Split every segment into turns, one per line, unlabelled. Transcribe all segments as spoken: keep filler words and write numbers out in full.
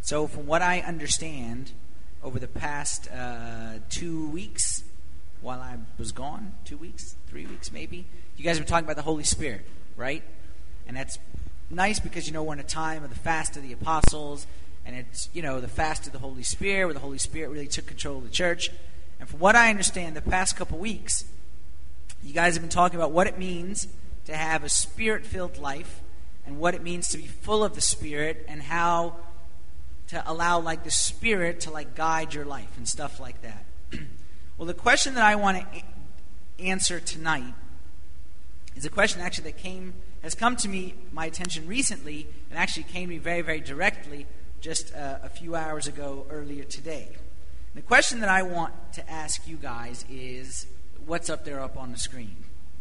So from what I understand, over the past uh, two weeks, while I was gone, two weeks, three weeks maybe, you guys were talking about the Holy Spirit, right? And that's nice because, you know, we're in a time of the fast of the apostles, and it's, you know, the fast of the Holy Spirit, where the Holy Spirit really took control of the church. And from what I understand, the past couple weeks, you guys have been talking about what it means to have a Spirit-filled life, and what it means to be full of the Spirit, and how to allow, like, the Spirit to, like, guide your life and stuff like that. Well, the question that I want to a- answer tonight is a question actually that came has come to me, my attention recently, and actually came to me very, very directly just uh, a few hours ago earlier today. And the question that I want to ask you guys is, what's up there up on the screen?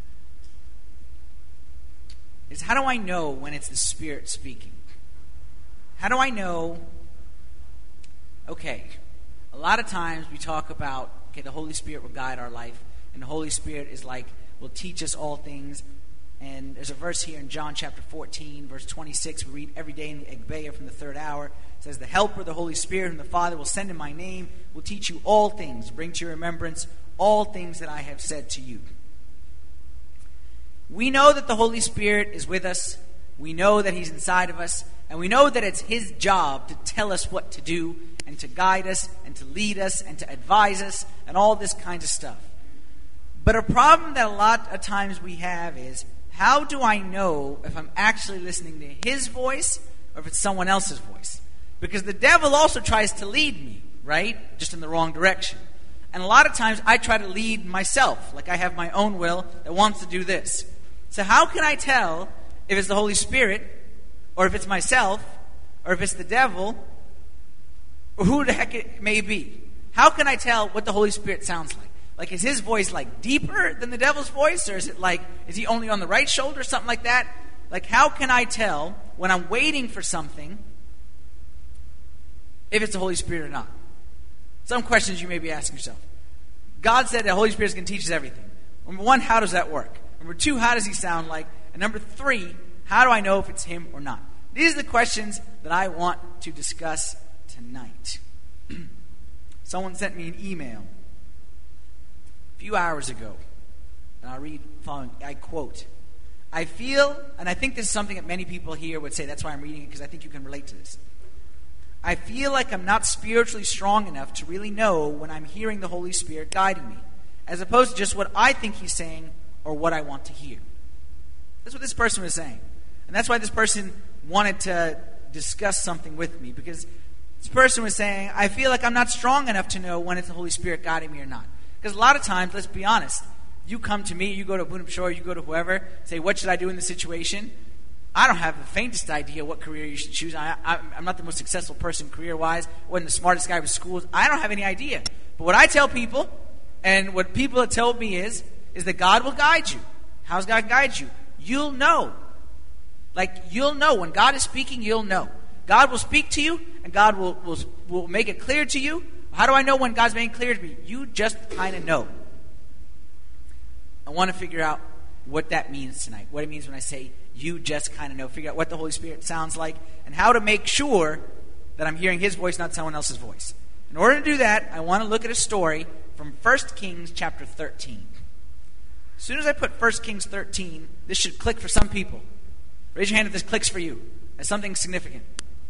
Is how do I know when it's the Spirit speaking? How do I know? Okay, a lot of times we talk about, okay, the Holy Spirit will guide our life, and the Holy Spirit is like, will teach us all things. And there's a verse here in John chapter fourteen, verse twenty-six, we read every day in the Egbeah from the third hour. It says, the Helper, the Holy Spirit, whom the Father will send in my name, will teach you all things, bring to your remembrance all things that I have said to you. We know that the Holy Spirit is with us. We know that He's inside of us. And we know that it's His job to tell us what to do, and to guide us, and to lead us, and to advise us, and all this kind of stuff. But a problem that a lot of times we have is, how do I know if I'm actually listening to His voice or if it's someone else's voice? Because the devil also tries to lead me, right? Just in the wrong direction. And a lot of times I try to lead myself. Like I have my own will that wants to do this. So how can I tell if it's the Holy Spirit, or if it's myself, or if it's the devil, or who the heck it may be? How can I tell what the Holy Spirit sounds like? Like, is His voice like deeper than the devil's voice? Or is it like, is He only on the right shoulder, something like that? Like, how can I tell when I'm waiting for something if it's the Holy Spirit or not? Some questions you may be asking yourself. God said the Holy Spirit is going to teach us everything. Number one, how does that work? Number two, how does He sound like? And number three, how do I know if it's Him or not? These are the questions that I want to discuss tonight. Someone sent me an email a few hours ago, and I'll read following. I quote, I feel, and I think this is something that many people here would say, that's why I'm reading it, because I think you can relate to this. I feel like I'm not spiritually strong enough to really know when I'm hearing the Holy Spirit guiding me, as opposed to just what I think He's saying or what I want to hear. That's what this person was saying. And that's why this person wanted to discuss something with me, because this person was saying, I feel like I'm not strong enough to know when it's the Holy Spirit guiding me or not. Because a lot of times, let's be honest, you come to me, you go to Boonham Shore, you go to whoever, say, what should I do in this situation? I don't have the faintest idea what career you should choose. I, I, I'm not the most successful person career-wise. I wasn't the smartest guy with schools. I don't have any idea. But what I tell people, and what people have told me is, is that God will guide you. How's God guide you? You'll know. Like, you'll know. When God is speaking, you'll know. God will speak to you, and God will, will, will make it clear to you. How do I know when God's making it clear to me? You just kind of know. I want to figure out what that means tonight. What it means when I say, you just kind of know. Figure out what the Holy Spirit sounds like, and how to make sure that I'm hearing His voice, not someone else's voice. In order to do that, I want to look at a story from First Kings chapter thirteen. As soon as I put First Kings thirteen, this should click for some people. Raise your hand if this clicks for you as something significant.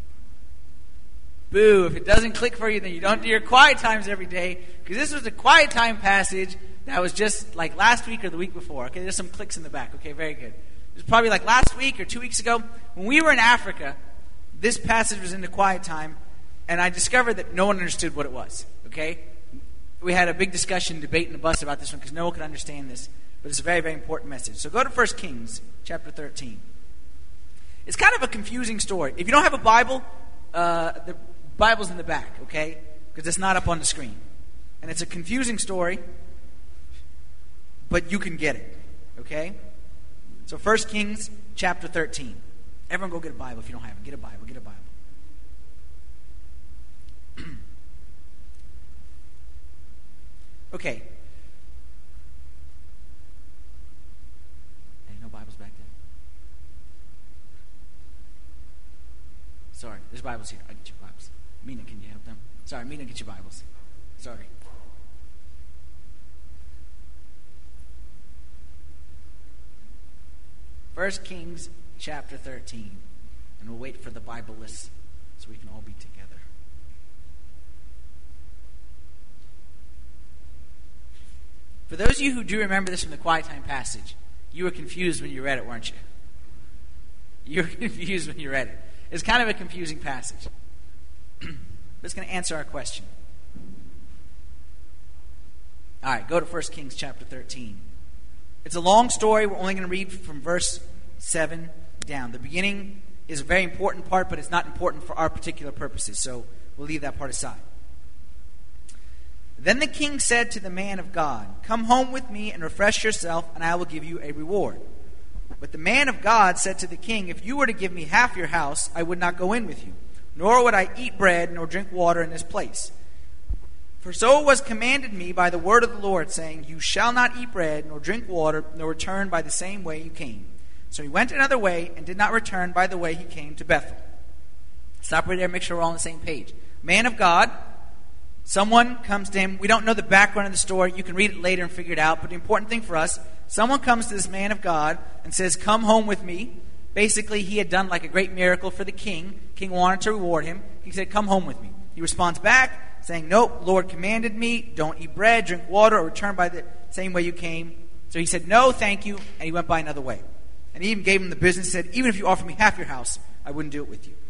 Boo, if it doesn't click for you, then you don't do your quiet times every day, because this was a quiet time passage that was just like last week or the week before. Okay, there's some clicks in the back. Okay, very good. It was probably like last week or two weeks ago. When we were in Africa, this passage was in the quiet time, and I discovered that no one understood what it was. Okay? We had a big discussion, debate in the bus about this one, because no one could understand this. But it's a very, very important message. So go to First Kings chapter thirteen. It's kind of a confusing story. If you don't have a Bible, uh, the Bible's in the back, okay? Because it's not up on the screen. And it's a confusing story, but you can get it, okay? So First Kings chapter thirteen. Everyone go get a Bible if you don't have it. Get a Bible, get a Bible. Okay. Hey, no Bibles back there? Sorry, there's Bibles here? I'll get your Bibles. Mina, can you help them? Sorry, Mina, get your Bibles. Sorry. First Kings chapter thirteen. And we'll wait for the Bible list so we can all be together. For those of you who do remember this from the Quiet Time passage, you were confused when you read it, weren't you? You were confused when you read it. It's kind of a confusing passage. But it's going to answer our question. All right, go to First Kings chapter thirteen. It's a long story. We're only going to read from verse seven down. The beginning is a very important part, but it's not important for our particular purposes, so we'll leave that part aside. Then the king said to the man of God, "Come home with me and refresh yourself, and I will give you a reward." But the man of God said to the king, "If you were to give me half your house, I would not go in with you, nor would I eat bread nor drink water in this place. For so it was commanded me by the word of the Lord, saying, You shall not eat bread nor drink water, nor return by the same way you came." So he went another way and did not return by the way he came to Bethel. Stop right there, make sure we're all on the same page. Man of God, someone comes to him. We don't know the background of the story. You can read it later and figure it out. But the important thing for us, someone comes to this man of God and says, "Come home with me." Basically, he had done like a great miracle for the king. King wanted to reward him. He said, "Come home with me." He responds back, saying, "Nope, Lord commanded me, don't eat bread, drink water, or return by the same way you came." So he said, "No, thank you," and he went by another way. And he even gave him the business, said, "Even if you offer me half your house, I wouldn't do it with you."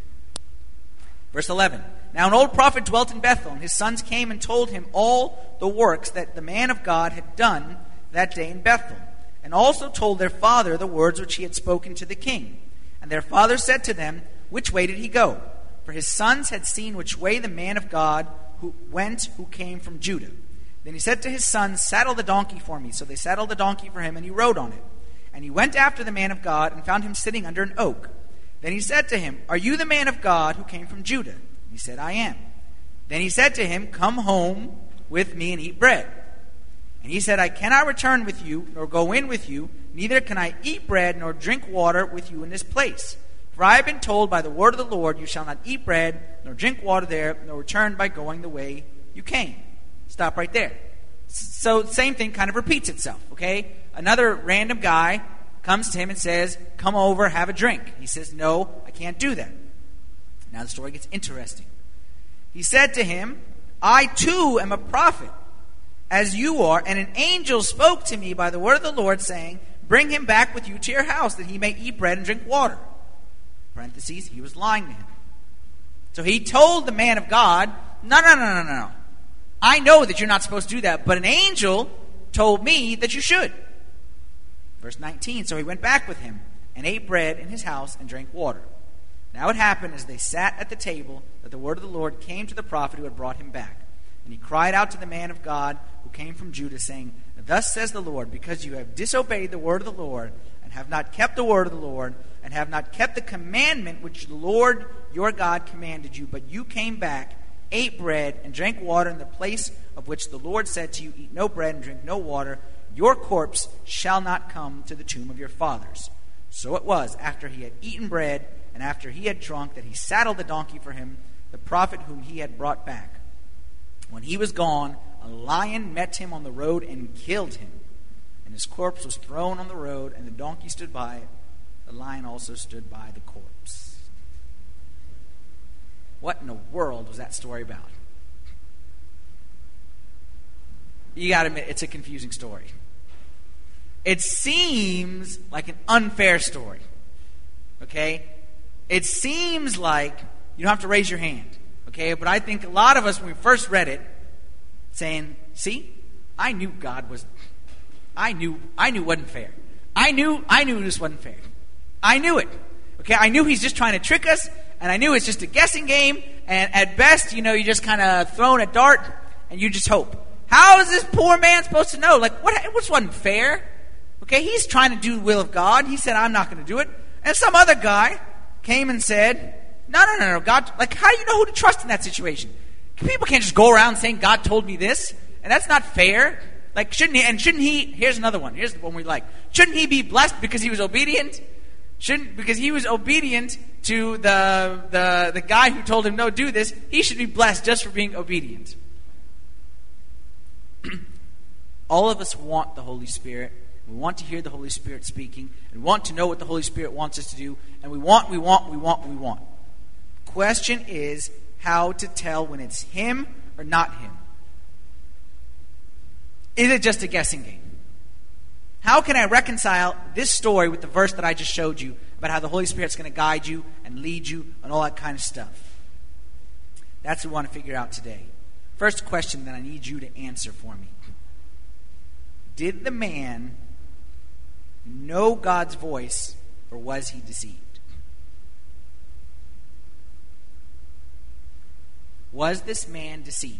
Verse eleven. Now an old prophet dwelt in Bethel, and his sons came and told him all the works that the man of God had done that day in Bethel, and also told their father the words which he had spoken to the king. And their father said to them, "Which way did he go?" For his sons had seen which way the man of God who went who came from Judah. Then he said to his sons, "Saddle the donkey for me." So they saddled the donkey for him, and he rode on it. And he went after the man of God and found him sitting under an oak. Then he said to him, "Are you the man of God who came from Judah?" And he said, "I am." Then he said to him, "Come home with me and eat bread." And he said, "I cannot return with you, nor go in with you, neither can I eat bread nor drink water with you in this place. For I have been told by the word of the Lord, you shall not eat bread nor drink water there, nor return by going the way you came." Stop right there. So the same thing kind of repeats itself, okay? Another random guy comes to him and says, "Come over, have a drink." He says, "No, I can't do that." Now the story gets interesting. He said to him, "I too am a prophet, as you are, and an angel spoke to me by the word of the Lord, saying, Bring him back with you to your house, that he may eat bread and drink water." Parentheses, he was lying to him. So he told the man of God, no, no, no, no, no. I know that you're not supposed to do that, but an angel told me that you should. Verse nineteen, so he went back with him and ate bread in his house and drank water. Now it happened as they sat at the table that the word of the Lord came to the prophet who had brought him back. And he cried out to the man of God who came from Judah, saying, "Thus says the Lord, because you have disobeyed the word of the Lord, and have not kept the word of the Lord, and have not kept the commandment which the Lord your God commanded you, but you came back, ate bread, and drank water in the place of which the Lord said to you, Eat no bread and drink no water, your corpse shall not come to the tomb of your fathers." So it was, after he had eaten bread, and after he had drunk, that he saddled the donkey for him, the prophet whom he had brought back. When he was gone, a lion met him on the road and killed him. And his corpse was thrown on the road, and the donkey stood by it. The lion also stood by the corpse. What in the world was that story about? You got to admit, it's a confusing story. It seems like an unfair story. Okay? It seems like you don't have to raise your hand. Okay? But I think a lot of us, when we first read it, saying, see, I knew God was, I knew, I knew it wasn't fair. I knew, I knew this wasn't fair. I knew it. Okay? I knew he's just trying to trick us, and I knew it's just a guessing game, and at best, you know, you just kind of throwing a dart, and you just hope. How is this poor man supposed to know? Like, what, this wasn't fair. Okay, he's trying to do the will of God. He said, I'm not going to do it. And some other guy came and said, no, no, no, no, God, like, how do you know who to trust in that situation? People can't just go around saying, God told me this, and that's not fair. Like, shouldn't he, and shouldn't he, here's another one, here's the one we like. Shouldn't he be blessed because he was obedient? Shouldn't, because he was obedient to the, the, the guy who told him, no, do this. He should be blessed just for being obedient. All of us want the Holy Spirit. We want to hear the Holy Spirit speaking. And we want to know what the Holy Spirit wants us to do. And we want, we want, we want, we want. Question is how to tell when it's him or not him. Is it just a guessing game? How can I reconcile this story with the verse that I just showed you about how the Holy Spirit's going to guide you and lead you and all that kind of stuff? That's what we want to figure out today. First question that I need you to answer for me. Did the man know God's voice, or was he deceived? Was this man deceived?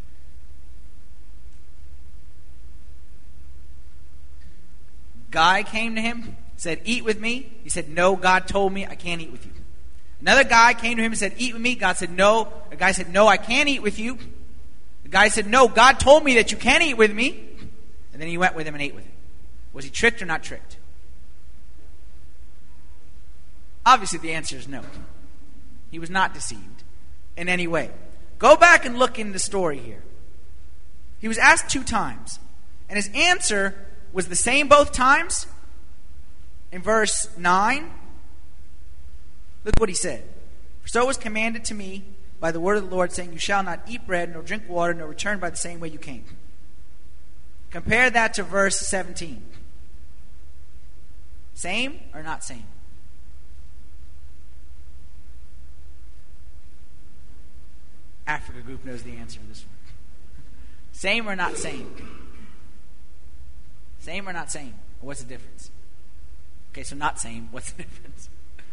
Guy came to him, said, eat with me. He said, no, God told me I can't eat with you. Another guy came to him and said, eat with me. God said, no. The guy said, no, I can't eat with you. The guy said, no, God told me that you can't eat with me. And then he went with him and ate with him. Was he tricked or not tricked? Obviously the answer is no. He was not deceived in any way. Go back and look in the story here. He was asked two times, and his answer was the same both times. In verse nine, look what he said. For so it was commanded to me by the word of the Lord, saying, you shall not eat bread, nor drink water, nor return by the same way you came. Compare that to verse seventeen. Same or not same? Africa group knows the answer to this one. Same or not same? Same or not same? What's the difference? Okay, so not same. What's the difference?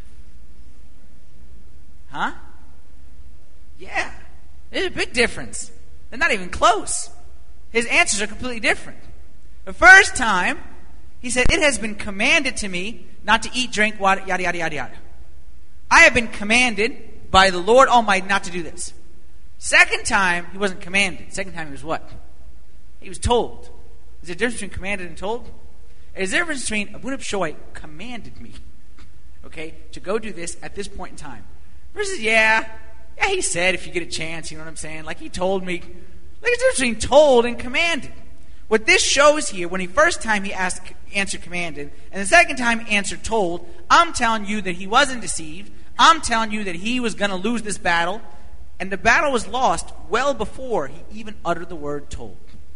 Huh? Yeah. There's a big difference. They're not even close. His answers are completely different. The first time, he said, it has been commanded to me not to eat, drink, water, yada, yada, yada, yada. I have been commanded by the Lord Almighty not to do this. Second time, he wasn't commanded. Second time, he was what? He was told. Is there a difference between commanded and told? There's a difference between Abunab Shoy commanded me, okay, to go do this at this point in time. Versus, yeah, yeah, he said if you get a chance, you know what I'm saying? Like he told me. There's a difference between told and commanded. What this shows here, when he first time he asked, answered commanded, and the second time he answered told, I'm telling you that he wasn't deceived. I'm telling you that he was going to lose this battle. And the battle was lost well before he even uttered the word told.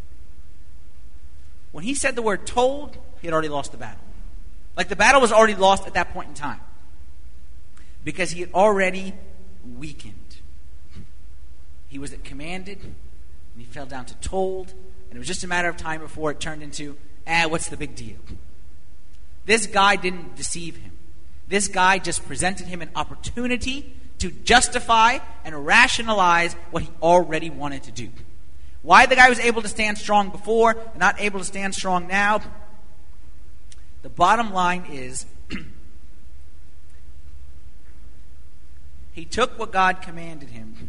When he said the word told, he had already lost the battle. Like the battle was already lost at that point in time. Because he had already weakened. He was at commanded, and he fell down to told, and it was just a matter of time before it turned into, ah, what's the big deal? This guy didn't deceive him. This guy just presented him an opportunity to justify and rationalize what he already wanted to do. Why the guy was able to stand strong before and not able to stand strong now? The bottom line is he took what God commanded him,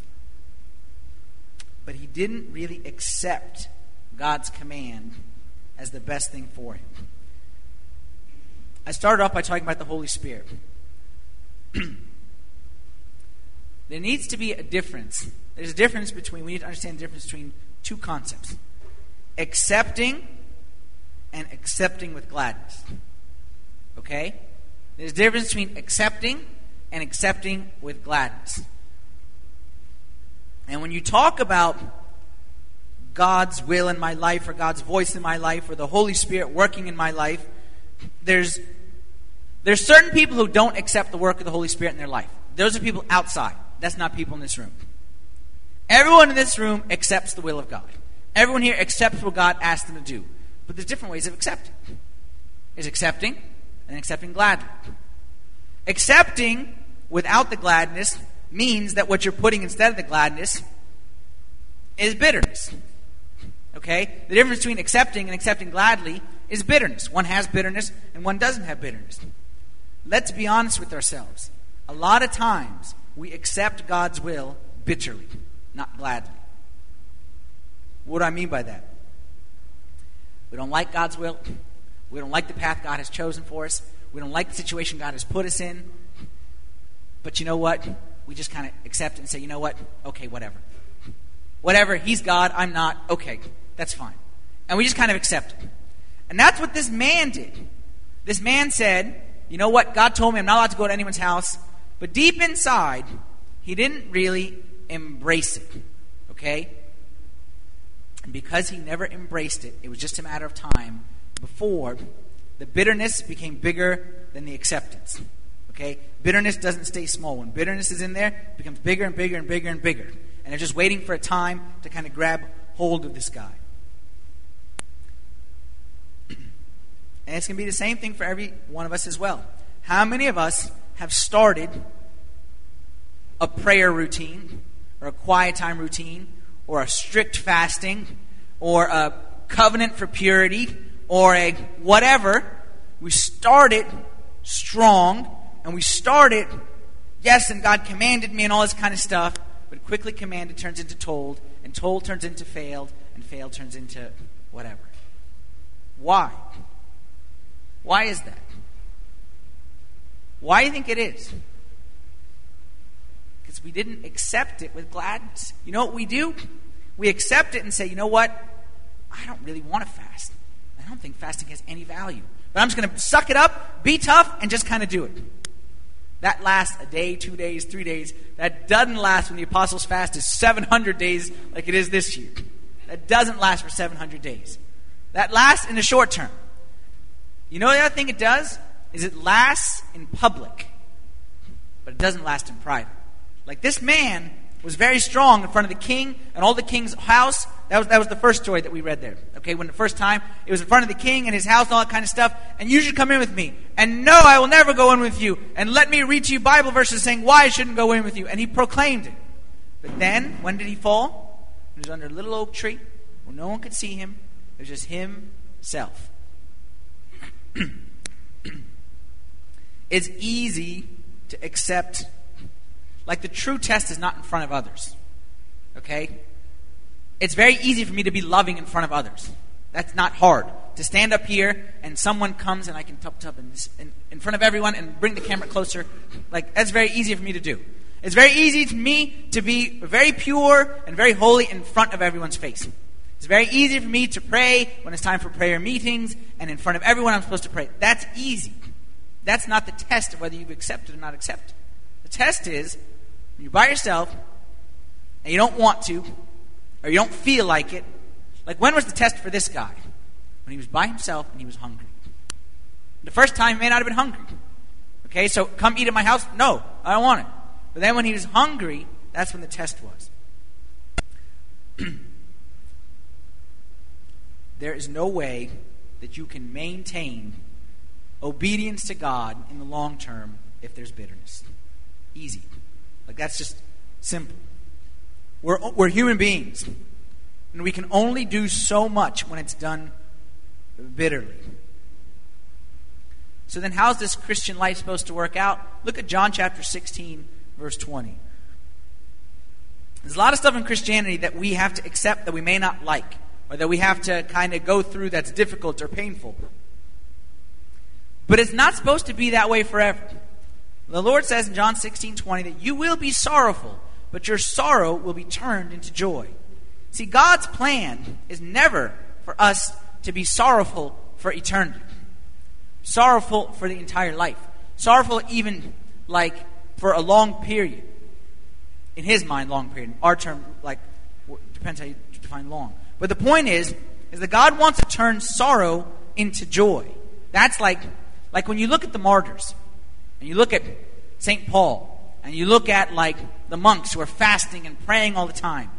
but he didn't really accept God's command as the best thing for him. I started off by talking about the Holy Spirit. There needs to be a difference. There's a difference between, we need to understand the difference between two concepts. Accepting and accepting with gladness. Okay? There's a difference between accepting and accepting with gladness. And when you talk about God's will in my life, or God's voice in my life, or the Holy Spirit working in my life, there's there's certain people who don't accept the work of the Holy Spirit in their life. Those are people outside. That's not people in this room. Everyone in this room accepts the will of God. Everyone here accepts what God asked them to do. But there's different ways of accepting. There's accepting and accepting gladly. Accepting without the gladness means that what you're putting instead of the gladness is bitterness. Okay? The difference between accepting and accepting gladly is bitterness. One has bitterness and one doesn't have bitterness. Let's be honest with ourselves. A lot of times we accept God's will bitterly, not gladly. What do I mean by that? We don't like God's will. We don't like the path God has chosen for us. We don't like the situation God has put us in. But you know what? We just kind of accept it and say, you know what? Okay, whatever. Whatever, he's God, I'm not. Okay, that's fine. And we just kind of accept it. And that's what this man did. This man said, you know what? God told me I'm not allowed to go to anyone's house. But deep inside, he didn't really embrace it. Okay? And because he never embraced it, it was just a matter of time before the bitterness became bigger than the acceptance. Okay? Bitterness doesn't stay small. When bitterness is in there, it becomes bigger and bigger and bigger and bigger. And they're just waiting for a time to kind of grab hold of this guy. And it's going to be the same thing for every one of us as well. How many of us have started a prayer routine, or a quiet time routine, or a strict fasting, or a covenant for purity, or a whatever? We started strong, and we started, yes, and God commanded me and all this kind of stuff, but quickly commanded turns into told, and told turns into failed, and failed turns into whatever. Why? Why is that? Why do you think it is? Because we didn't accept it with gladness. You know what we do? We accept it and say, you know what? I don't really want to fast. I don't think fasting has any value. But I'm just going to suck it up, be tough, and just kind of do it. That lasts a day, two days, three days. That doesn't last when the apostles' fast is seven hundred days like it is this year. That doesn't last for seven hundred days. That lasts in the short term. You know the other thing it does? Is it lasts in public, but it doesn't last in private. Like this man was very strong in front of the king and all the king's house. That was that was the first story that we read there. Okay, when the first time it was in front of the king and his house and all that kind of stuff. And you should come in with me. And no, I will never go in with you. And let me read to you Bible verses saying why I shouldn't go in with you. And he proclaimed it. But then, when did he fall? He was under a little oak tree where no one could see him. It was just himself. It's easy to accept, like the true test is not in front of others. Okay? It's very easy for me to be loving in front of others. That's not hard. To stand up here and someone comes and I can tub tub in, in, in front of everyone and bring the camera closer. Like, that's very easy for me to do. It's very easy for me to be very pure and very holy in front of everyone's face. It's very easy for me to pray when it's time for prayer meetings and in front of everyone I'm supposed to pray. That's easy. That's not the test of whether you've accepted or not accepted. The test is when you're by yourself and you don't want to or you don't feel like it. Like, when was the test for this guy? When he was by himself and he was hungry. The first time he may not have been hungry. Okay, so come eat at my house? No, I don't want it. But then when he was hungry, that's when the test was. There is no way that you can maintain obedience to God in the long term if there's bitterness. Easy. Like, that's just simple. We're, we're human beings. And we can only do so much when it's done bitterly. So then how's this Christian life supposed to work out? Look at John chapter sixteen, verse twenty. There's a lot of stuff in Christianity that we have to accept that we may not like, or that we have to kind of go through that's difficult or painful. But it's not supposed to be that way forever. The Lord says in John sixteen twenty that you will be sorrowful, but your sorrow will be turned into joy. See, God's plan is never for us to be sorrowful for eternity. Sorrowful for the entire life. Sorrowful even, like, for a long period. In His mind, long period. Our term, like, depends how you define long. But the point is, is that God wants to turn sorrow into joy. That's like, like when you look at the martyrs, and you look at Saint Paul, and you look at, like, the monks who are fasting and praying all the time.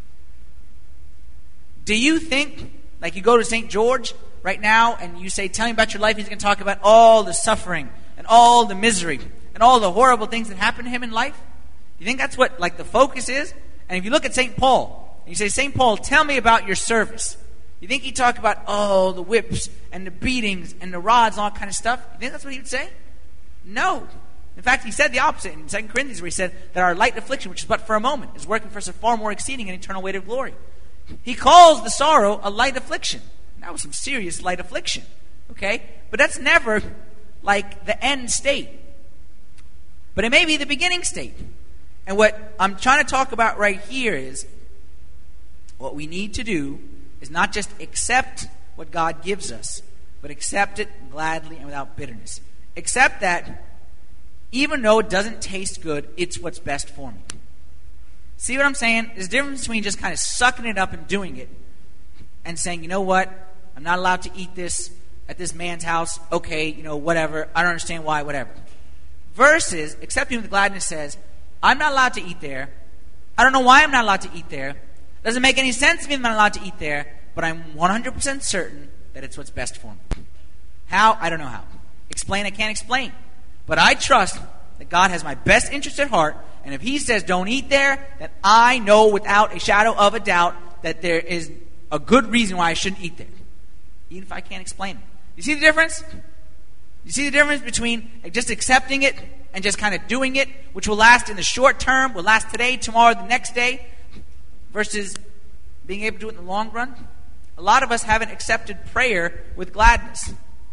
Do you think, like, you go to Saint George right now and you say, tell me about your life, he's going to talk about all the suffering and all the misery and all the horrible things that happened to him in life? You think that's what, like, the focus is? And if you look at Saint Paul, and you say, Saint Paul, tell me about your service. You think he'd talk about, oh, the whips and the beatings and the rods and all that kind of stuff? You think that's what he would say? No. In fact, he said the opposite in Second Corinthians, where he said that our light affliction, which is but for a moment, is working for us a far more exceeding and eternal weight of glory. He calls the sorrow a light affliction. That was some serious light affliction. Okay? But that's never like the end state. But it may be the beginning state. And what I'm trying to talk about right here is what we need to do is not just accept what God gives us, but accept it gladly and without bitterness. Accept that even though it doesn't taste good, it's what's best for me. See what I'm saying? There's a difference between just kind of sucking it up and doing it and saying, you know what, I'm not allowed to eat this at this man's house. Okay, you know, whatever. I don't understand why, whatever. Versus accepting with gladness says, I'm not allowed to eat there. I don't know why I'm not allowed to eat there. It doesn't make any sense to me that I'm not allowed to eat there, but I'm one hundred percent certain that it's what's best for me. How? I don't know how. Explain, I can't explain. But I trust that God has my best interest at heart, and if He says don't eat there, then I know without a shadow of a doubt that there is a good reason why I shouldn't eat there, even if I can't explain it. You see the difference? You see the difference between just accepting it and just kind of doing it, which will last in the short term, will last today, tomorrow, the next day, versus being able to do it in the long run? A lot of us haven't accepted prayer with gladness.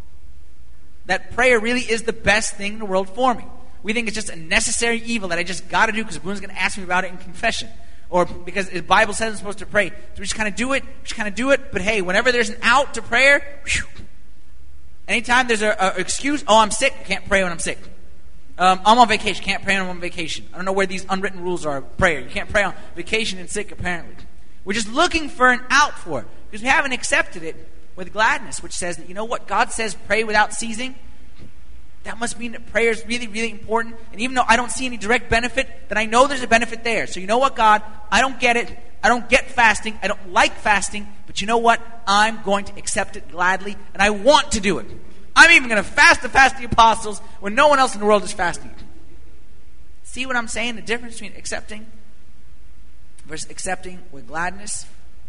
That prayer really is the best thing in the world for me. We think it's just a necessary evil that I just got to do because Bruno's going to ask me about it in confession. Or because the Bible says I'm supposed to pray. So we just kind of do it, we just kind of do it. But hey, whenever there's an out to prayer, whew, anytime there's an excuse, oh, I'm sick, I can't pray when I'm sick. Um, I'm on vacation, can't pray when I'm on vacation. I don't know where these unwritten rules are of prayer. You can't pray on vacation and sick, apparently. We're just looking for an out for it because we haven't accepted it with gladness, which says that, you know what, God says pray without ceasing. That must mean that prayer is really, really important. And even though I don't see any direct benefit, then I know there's a benefit there. So you know what, God, I don't get it. I don't get fasting. I don't like fasting. But you know what? I'm going to accept it gladly, and I want to do it. I'm even going to fast the fast of the apostles when no one else in the world is fasting. See what I'm saying? The difference between accepting versus accepting with gladness.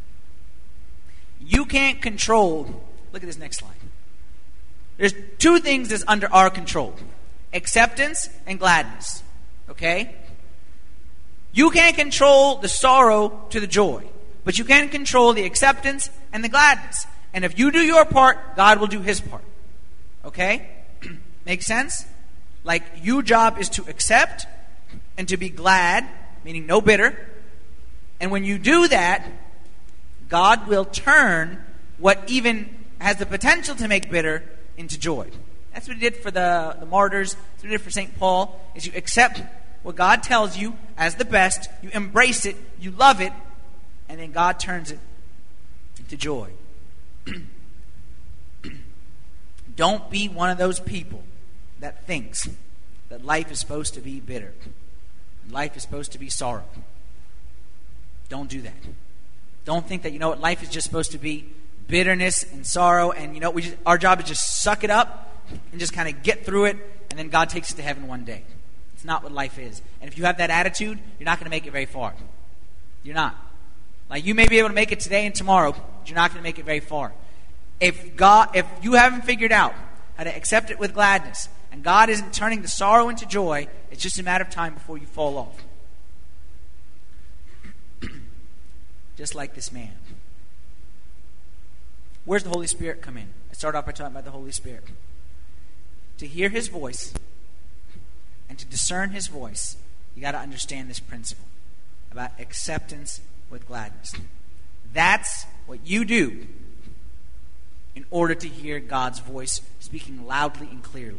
You can't control. Look at this next slide. There's two things that's under our control. Acceptance and gladness. Okay? You can't control the sorrow to the joy. But you can control the acceptance and the gladness. And if you do your part, God will do His part. Okay? Make sense? Like, your job is to accept and to be glad, meaning no bitter. And when you do that, God will turn what even has the potential to make bitter into joy. That's what He did for the, the martyrs. That's what He did for Saint Paul, is you accept what God tells you as the best, you embrace it, you love it, and then God turns it into joy. Don't be one of those people that thinks that life is supposed to be bitter. Life is supposed to be sorrow. Don't do that. Don't think that, you know what, life is just supposed to be bitterness and sorrow, and you know, we just, our job is just suck it up and just kind of get through it, and then God takes us to heaven one day. It's not what life is. And if you have that attitude, you're not going to make it very far. You're not. Like, you may be able to make it today and tomorrow, but you're not going to make it very far. If God, if you haven't figured out how to accept it with gladness, and God isn't turning the sorrow into joy, it's just a matter of time before you fall off. Just like this man. Where's the Holy Spirit come in? I start off by talking about the Holy Spirit. To hear His voice and to discern His voice, you got to understand this principle about acceptance with gladness. That's what you do in order to hear God's voice speaking loudly and clearly.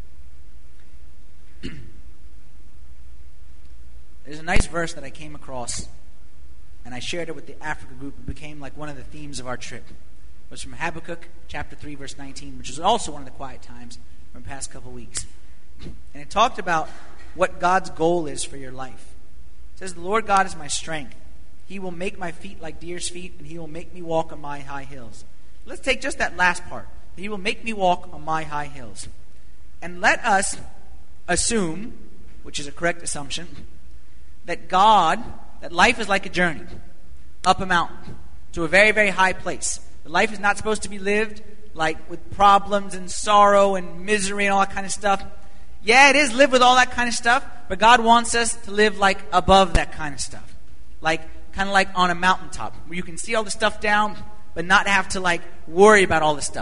There's a nice verse that I came across, and I shared it with the Africa group. It became like one of the themes of our trip. It was from Habakkuk chapter three, verse nineteen, which is also one of the quiet times from the past couple weeks. And it talked about what God's goal is for your life. It says, the Lord God is my strength. He will make my feet like deer's feet, and He will make me walk on my high hills. Let's take just that last part. He will make me walk on my high hills. And let us assume, which is a correct assumption, that God, that life is like a journey up a mountain to a very, very high place. Life is not supposed to be lived like with problems and sorrow and misery and all that kind of stuff. Yeah, it is lived with all that kind of stuff, but God wants us to live like above that kind of stuff. Like, kind of like on a mountaintop, where you can see all the stuff down, but not have to like worry about all the stuff.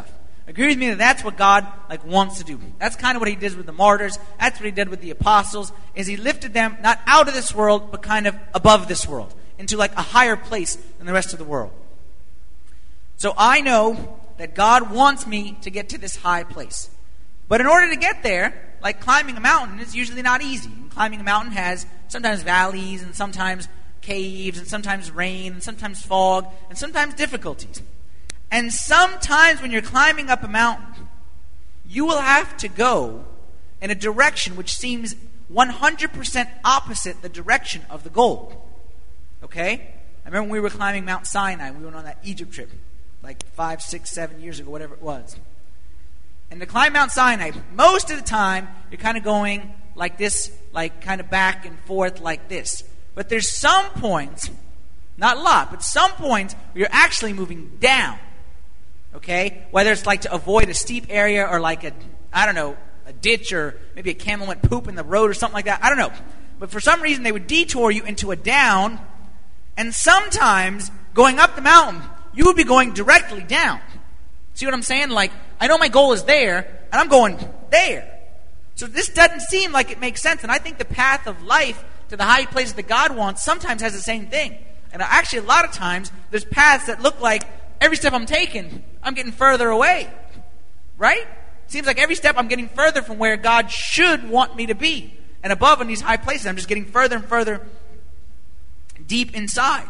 Agree with me that that's what God like wants to do. That's kind of what he did with the martyrs. That's what he did with the apostles, is he lifted them not out of this world, but kind of above this world, into like a higher place than the rest of the world. So I know that God wants me to get to this high place. But in order to get there, like climbing a mountain is usually not easy. And climbing a mountain has sometimes valleys and sometimes caves and sometimes rain and sometimes fog and sometimes difficulties. And sometimes when you're climbing up a mountain, you will have to go in a direction which seems one hundred percent opposite the direction of the goal. Okay? I remember when we were climbing Mount Sinai, we went on that Egypt trip, like five, six, seven years ago, whatever it was. And to climb Mount Sinai, most of the time, you're kind of going like this, like kind of back and forth like this. But there's some points, not a lot, but some points where you're actually moving down. Okay? Whether it's like to avoid a steep area or like a, I don't know, a ditch or maybe a camel went poop in the road or something like that. I don't know. But for some reason, they would detour you into a down. And sometimes, going up the mountain, you would be going directly down. See what I'm saying? Like, I know my goal is there, and I'm going there. So this doesn't seem like it makes sense. And I think the path of life to the high places that God wants sometimes has the same thing. And actually, a lot of times, there's paths that look like every step I'm taking, I'm getting further away. Right? Seems like every step I'm getting further from where God should want me to be. And above in these high places, I'm just getting further and further deep inside.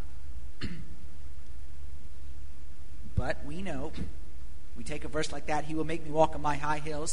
But we know, we take a verse like that, he will make me walk on my high hills.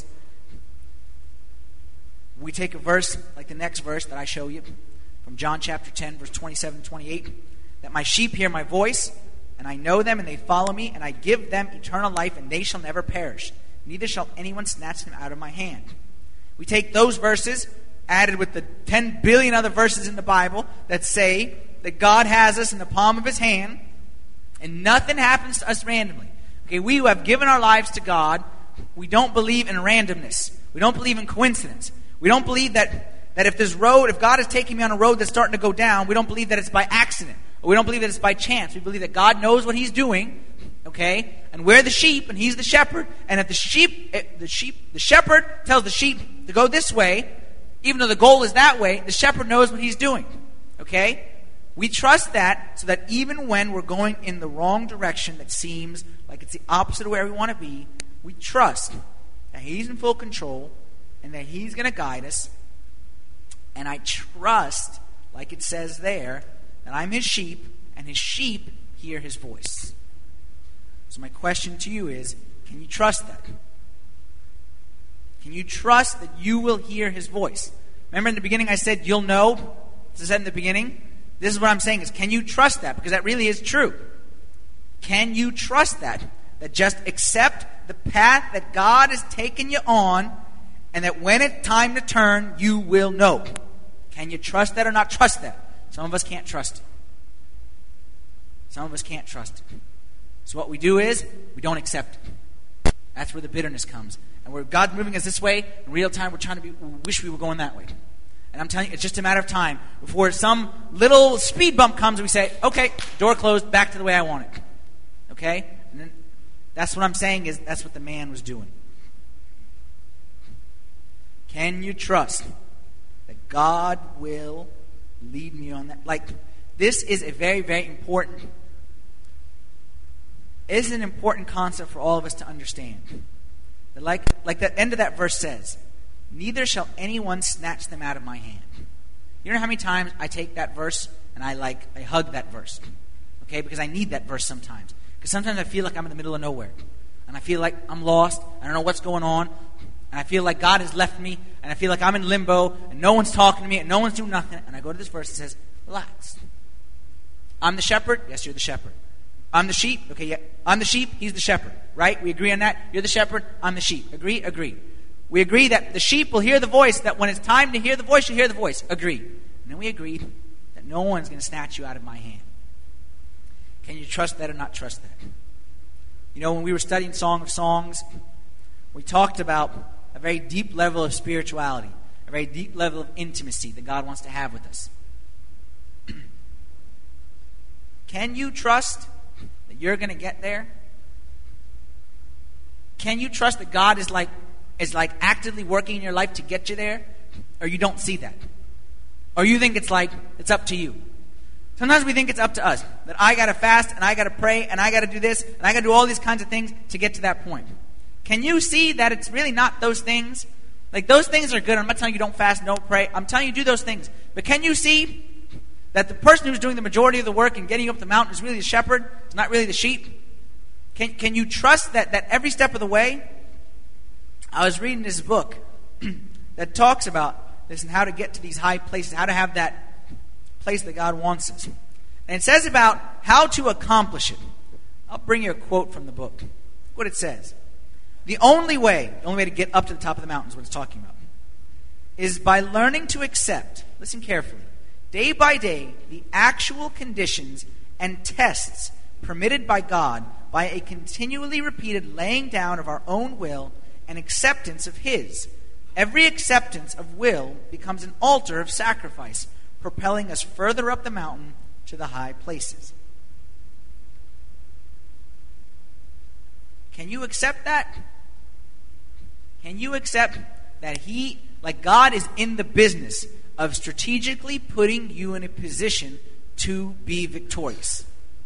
We take a verse like the next verse that I show you from John chapter ten, verse twenty-seven and twenty-eight, that my sheep hear my voice, and I know them, and they follow me, and I give them eternal life, and they shall never perish. Neither shall anyone snatch them out of my hand. We take those verses, added with the ten billion other verses in the Bible that say that God has us in the palm of his hand, and nothing happens to us randomly. Okay, we who have given our lives to God, we don't believe in randomness. We don't believe in coincidence. We don't believe that, that if this road, if God is taking me on a road that's starting to go down, we don't believe that it's by accident. Or we don't believe that it's by chance. We believe that God knows what he's doing, okay? And we're the sheep, and he's the shepherd. And if the sheep, if the sheep, the shepherd tells the sheep to go this way, even though the goal is that way, the shepherd knows what he's doing, okay? We trust that so that even when we're going in the wrong direction that seems like it's the opposite of where we want to be, we trust that he's in full control and that he's going to guide us. And I trust, like it says there, that I'm his sheep and his sheep hear his voice. So my question to you is, can you trust that? Can you trust that you will hear his voice? Remember in the beginning I said you'll know? As I said in the beginning, this is what I'm saying is, can you trust that? Because that really is true. Can you trust that? That just accept the path that God has taken you on, and that when it's time to turn, you will know. Can you trust that or not trust that? Some of us can't trust it. Some of us can't trust it. So what we do is, we don't accept it. That's where the bitterness comes. And where God's moving us this way, in real time we're trying to be, we wish we were going that way. And I'm telling you, it's just a matter of time before some little speed bump comes and we say, okay, door closed, back to the way I want it. Okay? And then that's what I'm saying is, that's what the man was doing. Can you trust that God will lead me on that? Like, this is a very, very important, is an important concept for all of us to understand. That like, like the end of that verse says, neither shall anyone snatch them out of my hand. You know how many times I take that verse and I like, I hug that verse. Okay? Because I need that verse sometimes. Because sometimes I feel like I'm in the middle of nowhere. And I feel like I'm lost. I don't know what's going on. And I feel like God has left me. And I feel like I'm in limbo. And no one's talking to me. And no one's doing nothing. And I go to this verse that says, relax. I'm the shepherd. Yes, you're the shepherd. I'm the sheep. Okay, yeah. I'm the sheep. He's the shepherd. Right? We agree on that. You're the shepherd. I'm the sheep. Agree? Agree. We agree that the sheep will hear the voice, that when it's time to hear the voice, you hear the voice. Agree. And then we agree that no one's going to snatch you out of my hand. Can you trust that or not trust that? You know, when we were studying Song of Songs, we talked about a very deep level of spirituality, a very deep level of intimacy that God wants to have with us. Can you trust that you're going to get there? Can you trust that God is like is like actively working in your life to get you there? Or you don't see that? Or you think it's like, it's up to you? Sometimes we think it's up to us. That I got to fast, and I got to pray, and I got to do this, and I got to do all these kinds of things to get to that point. Can you see that it's really not those things? Like, those things are good. I'm not telling you don't fast, don't pray. I'm telling you do those things. But can you see that the person who's doing the majority of the work and getting up the mountain is really the shepherd? It's not really the sheep? Can, can you trust that, that every step of the way? I was reading this book that talks about this and how to get to these high places, how to have that place that God wants us. And it says about how to accomplish it. I'll bring you a quote from the book. Look what it says. The only way, the only way to get up to the top of the mountain is what it's talking about, is by learning to accept, listen carefully, day by day, the actual conditions and tests permitted by God by a continually repeated laying down of our own will and acceptance of His. Every acceptance of will becomes an altar of sacrifice, propelling us further up the mountain to the high places. Can you accept that? Can you accept that He, like God, is in the business of strategically putting you in a position to be victorious?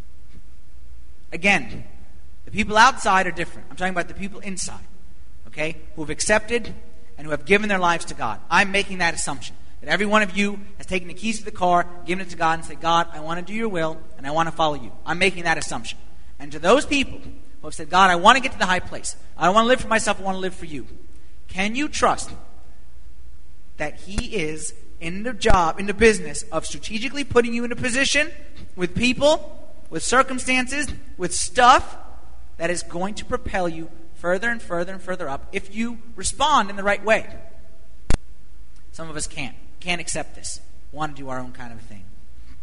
Again, the people outside are different. I'm talking about the people inside, okay, who have accepted and who have given their lives to God. I'm making that assumption, that every one of you has taken the keys to the car, given it to God, and said, God, I want to do your will, and I want to follow you. I'm making that assumption. And to those people who have said, God, I want to get to the high place. I don't want to live for myself, I want to live for you. Can you trust that He is in the job, in the business of strategically putting you in a position with people, with circumstances, with stuff that is going to propel you further and further and further up if you respond in the right way? Some of us can't. Can't accept this. Want to do our own kind of a thing.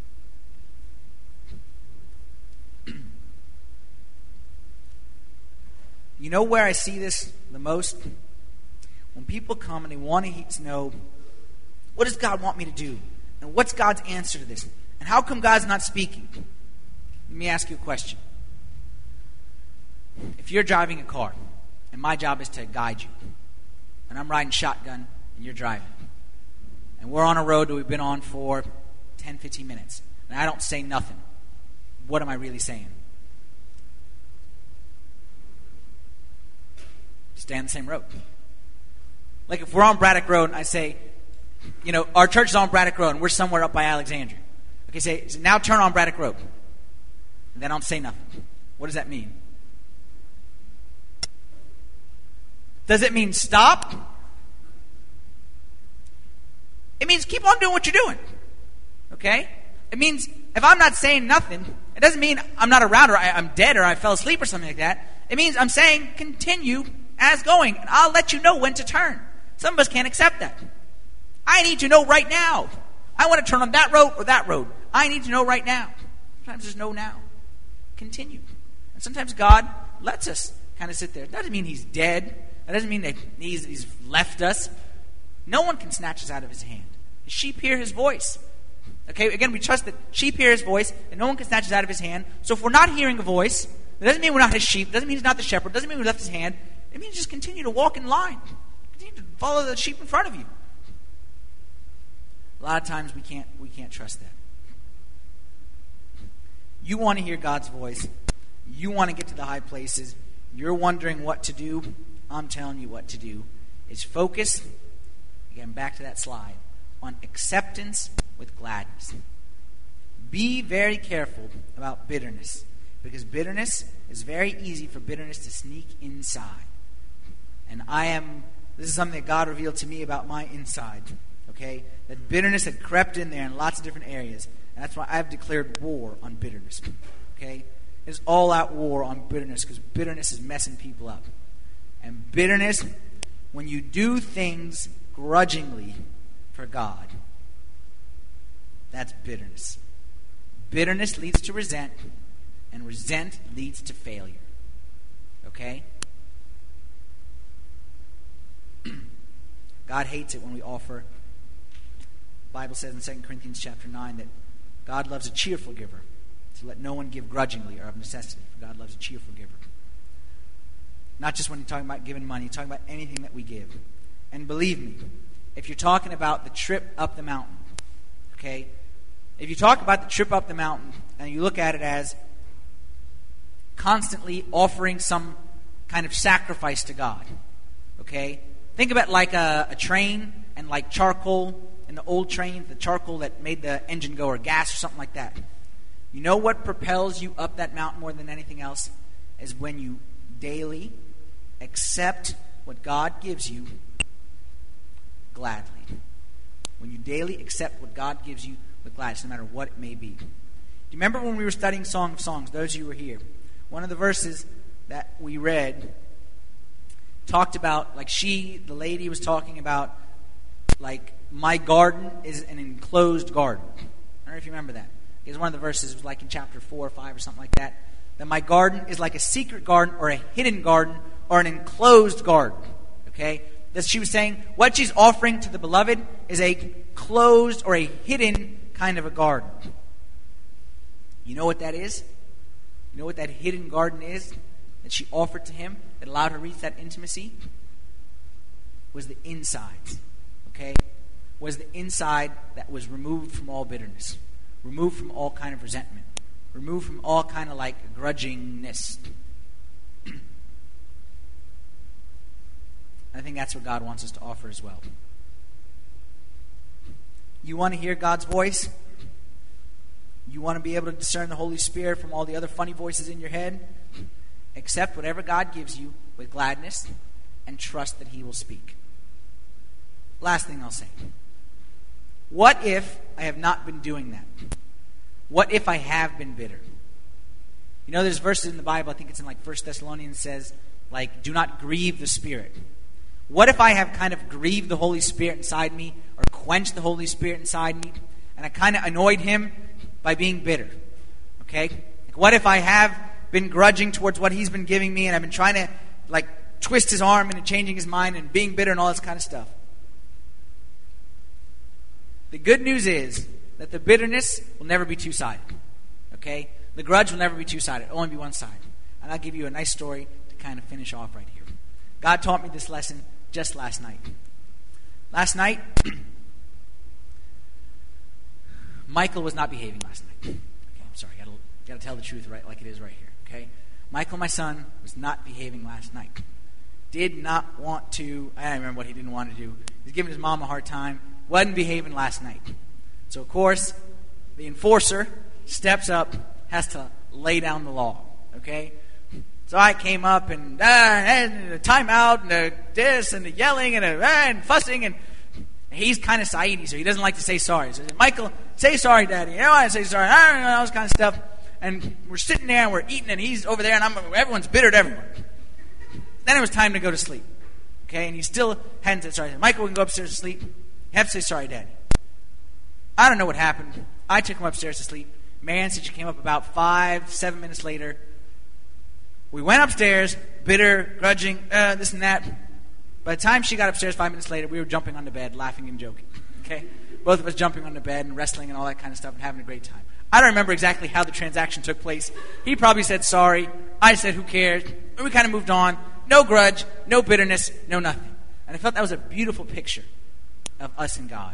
You know where I see this the most? When people come and they want to know, what does God want me to do? And what's God's answer to this? And how come God's not speaking? Let me ask you a question. If you're driving a car, and my job is to guide you, and I'm riding shotgun, and you're driving, and we're on a road that we've been on for ten, fifteen minutes, and I don't say nothing, what am I really saying? Stay on the same road. Like if we're on Braddock Road, and I say, you know, our church is on Braddock Road, and we're somewhere up by Alexandria. Okay, say, so now turn on Braddock Road. And then I don't say nothing. What does that mean? Does it mean stop? It means keep on doing what you're doing. Okay? It means if I'm not saying nothing, it doesn't mean I'm not around or I, I'm dead or I fell asleep or something like that. It means I'm saying continue as going, and I'll let you know when to turn. Some of us can't accept that. I need to know right now. I want to turn on that road or that road. I need to know right now. Sometimes there's no now. Continue. And sometimes God lets us kind of sit there. It doesn't mean He's dead. That doesn't mean that he's, he's left us. No one can snatch us out of His hand. The sheep hear His voice. Okay, again, we trust that sheep hear His voice, and no one can snatch us out of His hand. So if we're not hearing a voice, it doesn't mean we're not His sheep. It doesn't mean He's not the shepherd. It doesn't mean we left His hand. It means just continue to walk in line. Continue to follow the sheep in front of you. A lot of times we can't we can't trust that. You want to hear God's voice. You want to get to the high places. You're wondering what to do. I'm telling you what to do. Is focus, again, back to that slide, on acceptance with gladness. Be very careful about bitterness, because bitterness is very easy for bitterness to sneak inside. And I am, this is something that God revealed to me about my inside, okay? That bitterness had crept in there in lots of different areas. And that's why I've declared war on bitterness, okay? It's all-out war on bitterness, because bitterness is messing people up. And bitterness, when you do things grudgingly for God, that's bitterness. Bitterness leads to resent, and resent leads to failure. Okay? God hates it when we offer. The Bible says in Second Corinthians chapter nine that God loves a cheerful giver. So let no one give grudgingly or of necessity, for God loves a cheerful giver. Not just when you're talking about giving money, you're talking about anything that we give. And believe me, if you're talking about the trip up the mountain, okay, if you talk about the trip up the mountain and you look at it as constantly offering some kind of sacrifice to God, okay, think about like a, a train and like charcoal in the old train, the charcoal that made the engine go, or gas or something like that. You know what propels you up that mountain more than anything else is when you daily accept what God gives you gladly. When you daily accept what God gives you with gladness, no matter what it may be. Do you remember when we were studying Song of Songs, those of you who were here, one of the verses that we read talked about, like she, the lady was talking about, like, my garden is an enclosed garden. I don't know if you remember that. It was one of the verses, it was like in chapter four or five or something like that. That my garden is like a secret garden or a hidden garden or an enclosed garden. Okay? That she was saying what she's offering to the beloved is a closed or a hidden kind of a garden. You know what that is? You know what that hidden garden is that she offered to him that allowed her to reach that intimacy? Was the inside. Okay? Was the inside that was removed from all bitterness. Removed from all kind of resentment. Removed from all kind of like grudgingness. I think that's what God wants us to offer as well. You want to hear God's voice? You want to be able to discern the Holy Spirit from all the other funny voices in your head? Accept whatever God gives you with gladness and trust that He will speak. Last thing I'll say. What if I have not been doing that? What if I have been bitter? You know, there's verses in the Bible, I think it's in like First Thessalonians, says, like, do not grieve the Spirit. What if I have kind of grieved the Holy Spirit inside me, or quenched the Holy Spirit inside me, and I kind of annoyed Him by being bitter? Okay? Like, what if I have been grudging towards what He's been giving me, and I've been trying to, like, twist His arm into changing His mind and being bitter and all this kind of stuff? The good news is that the bitterness will never be two-sided. Okay? The grudge will never be two-sided. It'll only be one-sided. And I'll give you a nice story to kind of finish off right here. God taught me this lesson just last night. Last night, Michael was not behaving last night. Okay, I'm sorry. I gotta, gotta tell the truth right like it is right here. Okay? Michael, my son, was not behaving last night. Did not want to, I don't remember what he didn't want to do. He was giving his mom a hard time. Wasn't behaving last night. So, of course, the enforcer steps up, has to lay down the law. Okay? So I came up and, uh, and a timeout and a this and the yelling and, a, uh, and fussing. And he's kind of Saidi, so he doesn't like to say sorry. So I said, Michael, say sorry, Daddy. I don't want to say sorry. I don't know, all this kind of stuff. And we're sitting there and we're eating and he's over there and I'm, everyone's bitter at everyone. Then it was time to go to sleep. Okay? And he still hadn't said sorry. I said, Michael, we can go upstairs to sleep. You have to say sorry, Daddy. I don't know what happened. I took him upstairs to sleep. Marianne said she came up about five, seven minutes later. We went upstairs, bitter, grudging, uh, this and that. By the time she got upstairs five minutes later, we were jumping on the bed, laughing and joking. Okay? Both of us jumping on the bed and wrestling and all that kind of stuff and having a great time. I don't remember exactly how the transaction took place. He probably said sorry. I said, who cares? And we kind of moved on. No grudge, no bitterness, no nothing. And I felt that was a beautiful picture of us and God.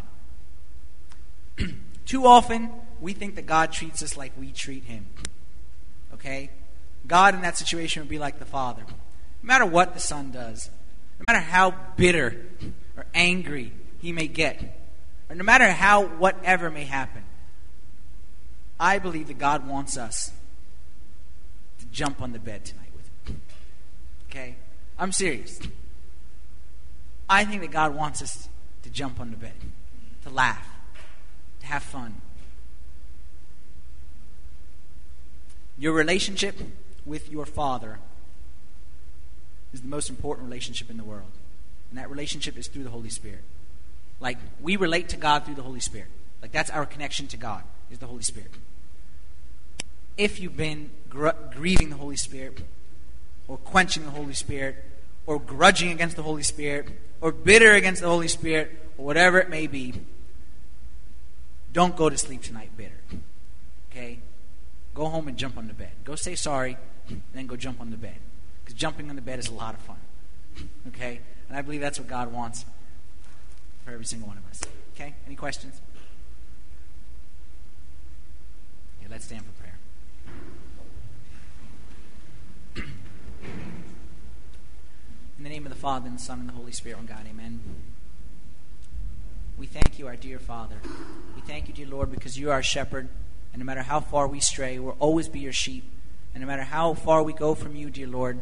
Too often, we think that God treats us like we treat Him. Okay? God in that situation would be like the Father. No matter what the Son does, no matter how bitter or angry He may get, or no matter how whatever may happen, I believe that God wants us to jump on the bed tonight with Him. Okay? I'm serious. I think that God wants us to jump on the bed, to laugh, to have fun. Your relationship with your Father is the most important relationship in the world. And that relationship is through the Holy Spirit. Like, we relate to God through the Holy Spirit. Like, that's our connection to God, is the Holy Spirit. If you've been gr- grieving the Holy Spirit, or quenching the Holy Spirit, or grudging against the Holy Spirit, or bitter against the Holy Spirit, or whatever it may be, don't go to sleep tonight bitter. Okay? Go home and jump on the bed. Go say sorry, and then go jump on the bed. Because jumping on the bed is a lot of fun. Okay? And I believe that's what God wants for every single one of us. Okay? Any questions? Okay, let's stand for prayer. In the name of the Father, and the Son, and the Holy Spirit, one God, amen. We thank you, our dear Father. We thank you, dear Lord, because you are our shepherd, and no matter how far we stray, we'll always be your sheep. And no matter how far we go from you, dear Lord,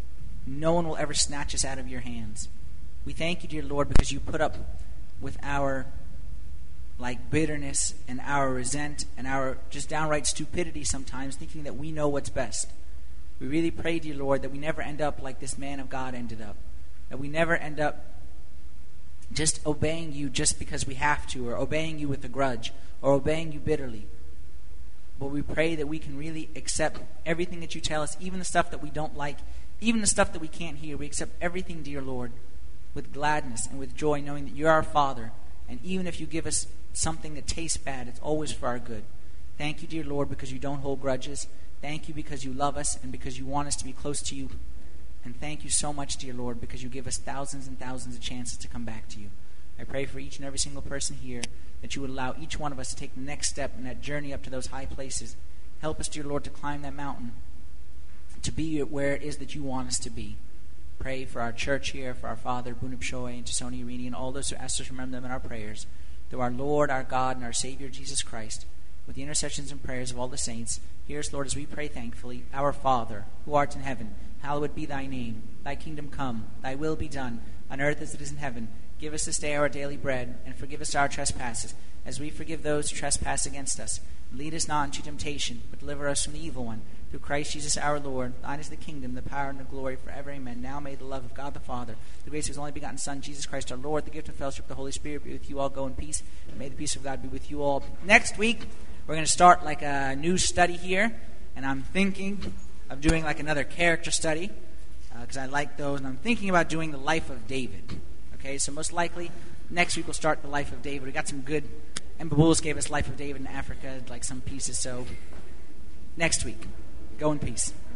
no one will ever snatch us out of your hands. We thank you, dear Lord, because you put up with our like bitterness and our resent and our just downright stupidity sometimes, thinking that we know what's best. We really pray, dear Lord, that we never end up like this man of God ended up. That we never end up just obeying you just because we have to, or obeying you with a grudge, or obeying you bitterly. But we pray that we can really accept everything that you tell us, even the stuff that we don't like, even the stuff that we can't hear. We accept everything, dear Lord, with gladness and with joy, knowing that you're our Father. And even if you give us something that tastes bad, it's always for our good. Thank you, dear Lord, because you don't hold grudges. Thank you because you love us and because you want us to be close to you. And thank you so much, dear Lord, because you give us thousands and thousands of chances to come back to you. I pray for each and every single person here that you would allow each one of us to take the next step in that journey up to those high places. Help us, dear Lord, to climb that mountain, to be where it is that you want us to be. Pray for our church here, for our father, Bunip Shoy, and Tisoni Irini, and all those who ask us to remember them in our prayers. Through our Lord, our God, and our Savior, Jesus Christ, with the intercessions and prayers of all the saints, hear us, Lord, as we pray thankfully. Our Father, who art in heaven, hallowed be thy name. Thy kingdom come, thy will be done, on earth as it is in heaven. Give us this day our daily bread, and forgive us our trespasses, as we forgive those who trespass against us. And lead us not into temptation, but deliver us from the evil one. Through Christ Jesus our Lord, thine is the kingdom, the power, and the glory forever. Amen. Now may the love of God the Father, the grace of his only begotten Son, Jesus Christ our Lord, the gift of fellowship of the Holy Spirit be with you all. Go in peace, and may the peace of God be with you all. Next week, we're going to start like a new study here, and I'm thinking of doing like another character study, because uh, I like those, and I'm thinking about doing the life of David. Okay, so most likely next week we'll start the life of David. We got some good, and Babulis gave us Life of David in Africa, like some pieces, so next week. Go in peace.